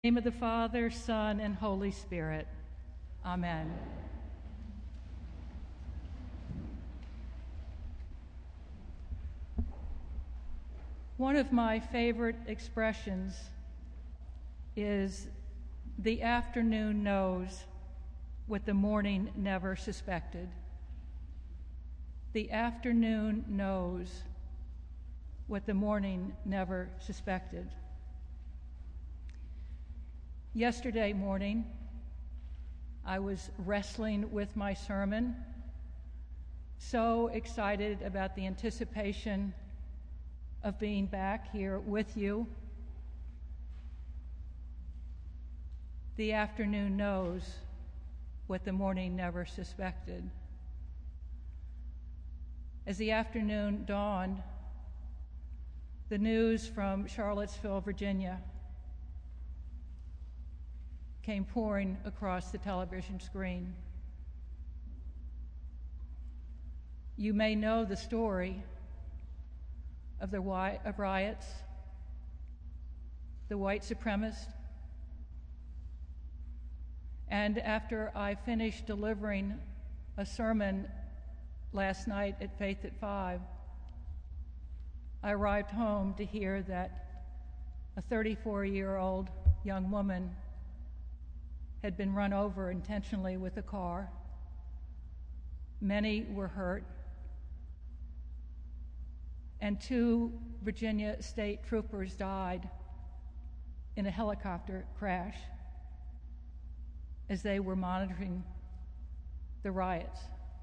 In the name of the Father, Son, and Holy Spirit. Amen. One of my favorite expressions is the afternoon knows what the morning never suspected. The afternoon knows what the morning never suspected. Yesterday morning, I was wrestling with my sermon, so excited about the anticipation of being back here with you. The afternoon knows what the morning never suspected. As the afternoon dawned, the news from Charlottesville, Virginia, came pouring across the television screen. You may know the story of riots, the white supremacists, and after I finished delivering a sermon last night at Faith at 5, I arrived home to hear that a 34-year-old young woman had been run over intentionally with a car. Many were hurt, and 2 Virginia state troopers died in a helicopter crash as they were monitoring the riots.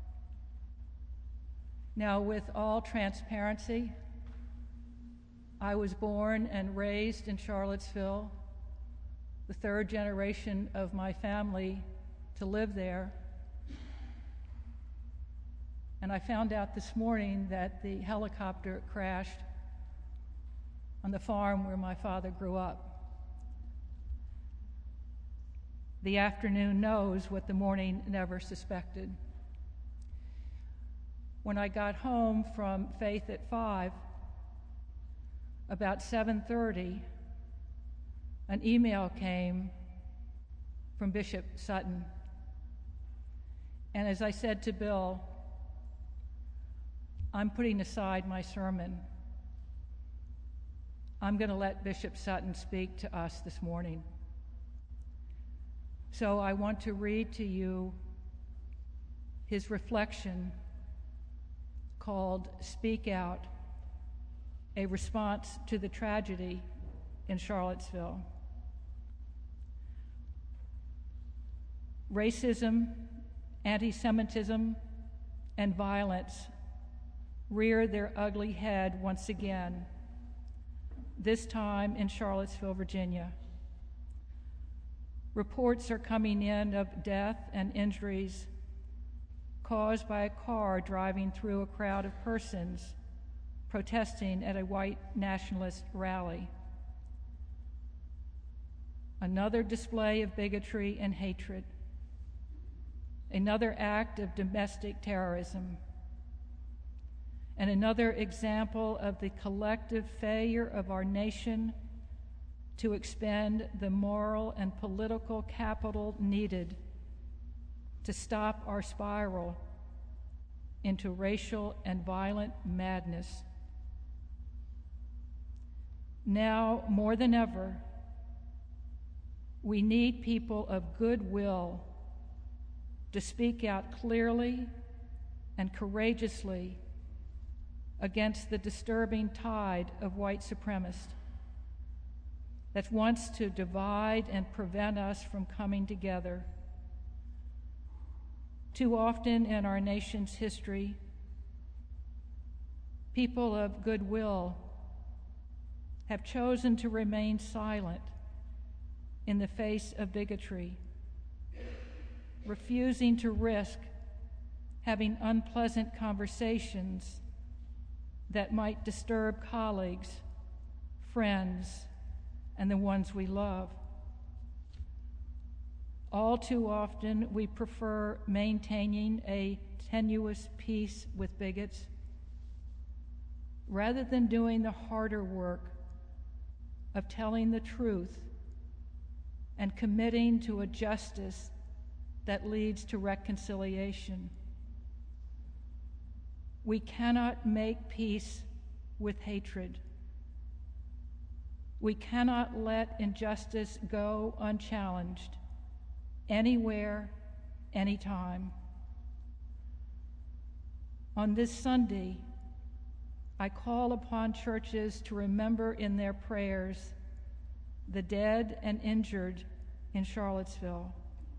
Now, with all transparency, I was born and raised in Charlottesville, the 3rd generation of my family to live there. And I found out this morning that the helicopter crashed on the farm where my father grew up. The afternoon knows what the morning never suspected. When I got home from Faith at 5, about 7:30, an email came from Bishop Sutton. And as I said to Bill, I'm putting aside my sermon. I'm going to let Bishop Sutton speak to us this morning. So I want to read to you his reflection called Speak Out, a response to the tragedy in Charlottesville. Racism, anti-Semitism, and violence rear their ugly head once again, this time in Charlottesville, Virginia. Reports are coming in of death and injuries caused by a car driving through a crowd of persons protesting at a white nationalist rally. Another display of bigotry and hatred. Another act of domestic terrorism, and another example of the collective failure of our nation to expend the moral and political capital needed to stop our spiral into racial and violent madness. Now, more than ever, we need people of goodwill to speak out clearly and courageously against the disturbing tide of white supremacists that wants to divide and prevent us from coming together. Too often in our nation's history, people of goodwill have chosen to remain silent in the face of bigotry, refusing to risk having unpleasant conversations that might disturb colleagues, friends, and the ones we love. All too often, we prefer maintaining a tenuous peace with bigots rather than doing the harder work of telling the truth and committing to a justice that leads to reconciliation. We cannot make peace with hatred. We cannot let injustice go unchallenged, anywhere, anytime. On this Sunday, I call upon churches to remember in their prayers the dead and injured in Charlottesville.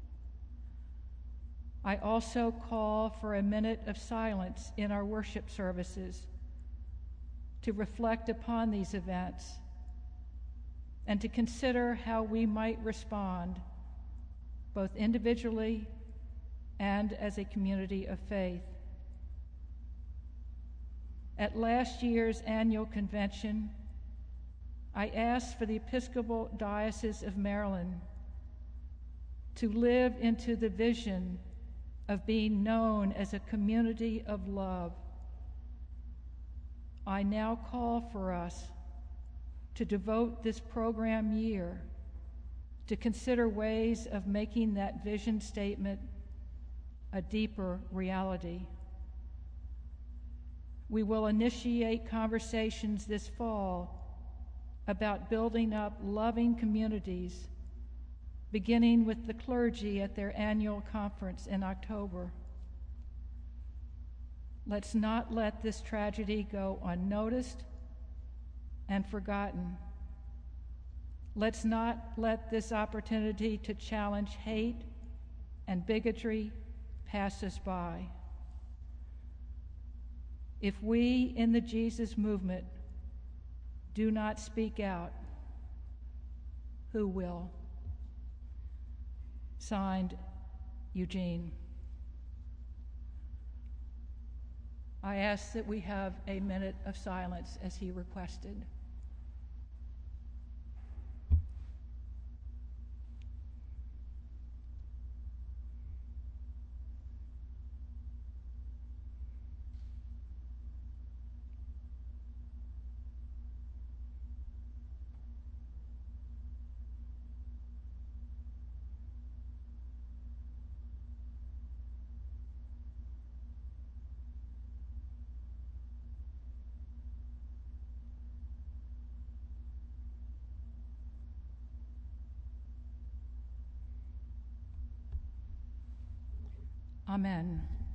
I also call for a minute of silence in our worship services to reflect upon these events and to consider how we might respond, both individually and as a community of faith. At last year's annual convention, I asked for the Episcopal Diocese of Maryland to live into the vision of being known as a community of love. I now call for us to devote this program year to consider ways of making that vision statement a deeper reality. We will initiate conversations this fall about building up loving communities, beginning with the clergy at their annual conference in October. Let's not let this tragedy go unnoticed and forgotten. Let's not let this opportunity to challenge hate and bigotry pass us by. If we in the Jesus movement do not speak out, who will? Signed, Eugene. I ask that we have a minute of silence as he requested. Amen.